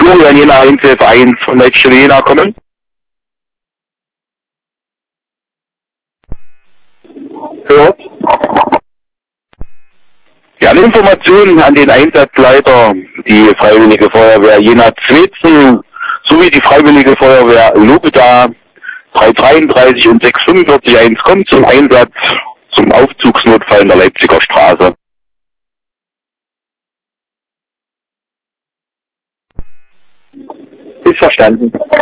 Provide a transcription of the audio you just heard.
Florian Jena 111 von Leitstelle Jena kommen. Hört. Ja, eine Information an den Einsatzleiter, die Freiwillige Feuerwehr Jena Zwetzen sowie die Freiwillige Feuerwehr Lobeda 333 und 6441 kommt zum Einsatz zum Aufzugsnotfall in der Leipziger Straße. Ist verstanden.